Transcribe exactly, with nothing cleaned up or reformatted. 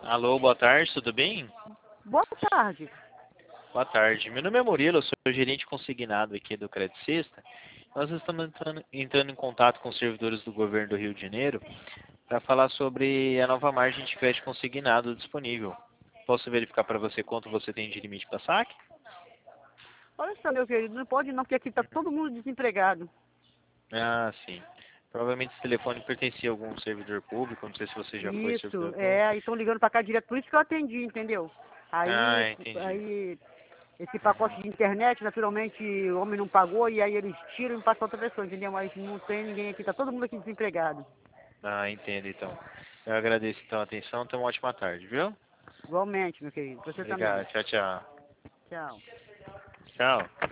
Alô, boa tarde, tudo bem? Boa tarde. Boa tarde. Meu nome é Murilo, eu sou o gerente consignado aqui do Crédito Sexta. Nós estamos entrando, entrando em contato com os servidores do governo do Rio de Janeiro para falar sobre a nova margem de crédito consignado disponível. Posso verificar para você quanto você tem de limite para saque? Olha só, meu querido, não pode não, porque aqui está todo mundo desempregado. Ah, sim. Provavelmente esse telefone pertencia a algum servidor público, não sei se você já foi Isso, servidor é, público. aí estão ligando para cá direto, por isso que eu atendi, entendeu? Aí, Ah, entendi. aí, esse pacote Uhum. de internet, naturalmente, o homem não pagou, e aí eles tiram e passam outra pessoa, entendeu? Mas não tem ninguém aqui, está todo mundo aqui desempregado. Ah, entendo então. Eu agradeço então a atenção, tenha uma ótima tarde, viu? Igualmente, meu querido, você também. Obrigado, tchau, tchau. Tchau. Tchau.